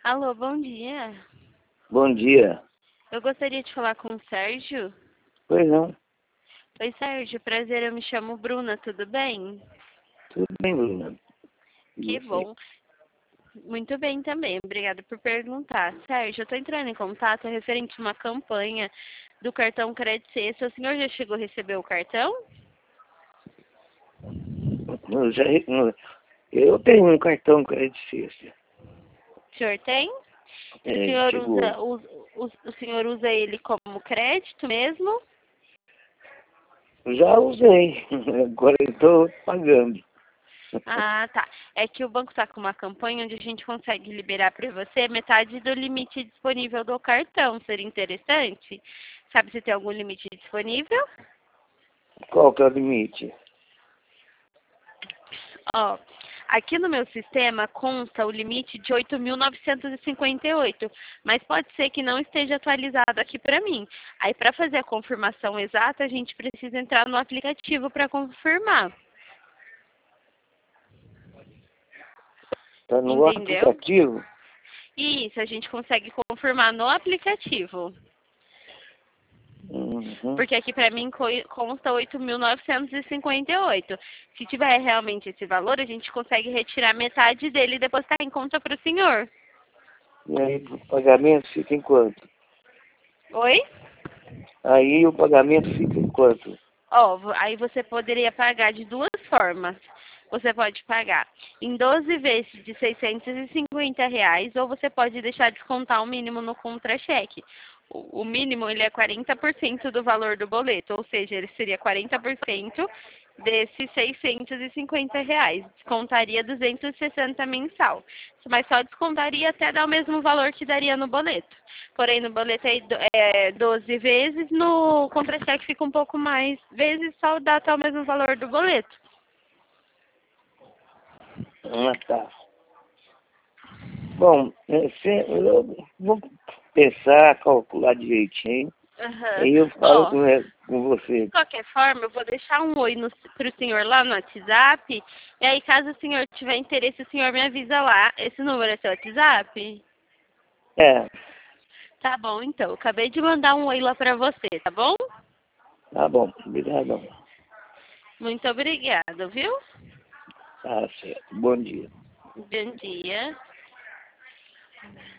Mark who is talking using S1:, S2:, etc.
S1: Alô, bom dia.
S2: Bom dia.
S1: Eu gostaria de falar com o Sérgio.
S2: Pois não.
S1: Oi, Sérgio, prazer, eu me chamo Bruna, tudo bem?
S2: Tudo bem, Bruna?
S1: Que
S2: E você?
S1: bom. Muito bem também, obrigada por perguntar. Sérgio, eu estou entrando em contato referente a uma campanha do cartão Crédito Sexta. O senhor já chegou a receber o cartão?
S2: Eu, já, eu tenho um cartão Crédito Sexta.
S1: O senhor tem? O
S2: É,
S1: senhor
S2: chegou.
S1: o senhor usa ele como crédito mesmo?
S2: Já usei. Agora eu estou pagando.
S1: Ah, tá. É que o banco está com uma campanha onde a gente consegue liberar para você metade do limite disponível do cartão. Seria interessante? Sabe se tem algum limite disponível?
S2: Qual que é o limite?
S1: Ó, aqui no meu sistema consta o limite de 8.958, mas pode ser que não esteja atualizado aqui para mim. Aí, para fazer a confirmação exata, a gente precisa entrar no aplicativo para confirmar.
S2: Está no
S1: Entendeu?
S2: aplicativo?
S1: Isso, a gente consegue confirmar no aplicativo.
S2: Uhum.
S1: Porque aqui para mim consta 8.958. Se tiver realmente esse valor, a gente consegue retirar metade dele e depositar em conta para o senhor.
S2: E aí o pagamento fica em quanto?
S1: Oi?
S2: Aí o pagamento fica em quanto?
S1: Ó, aí você poderia pagar de duas formas. Você pode pagar em 12 vezes de R$ 650, ou você pode deixar descontar o mínimo no contra-cheque. O mínimo, ele é 40% do valor do boleto, ou seja, ele seria 40% desses R$ 650. Descontaria 260 mensal, mas só descontaria até dar o mesmo valor que daria no boleto. Porém, no boleto é 12 vezes, no contra-cheque fica um pouco mais vezes, só dá até o mesmo valor do boleto.
S2: Ah, tá. Bom, eu vou pensar, calcular direitinho.
S1: Aham.
S2: Aí eu falo
S1: Ó,
S2: com
S1: de
S2: você.
S1: qualquer forma, eu vou deixar um oi pro senhor lá no WhatsApp. E aí, caso o senhor tiver interesse, o senhor me avisa lá. Esse número é seu WhatsApp?
S2: É,
S1: Tá bom, então. Eu acabei de mandar um oi lá pra você, tá bom?
S2: tá bom. Obrigado.
S1: Muito obrigada, viu?
S2: Tá certo. Bom dia.
S1: Bom dia.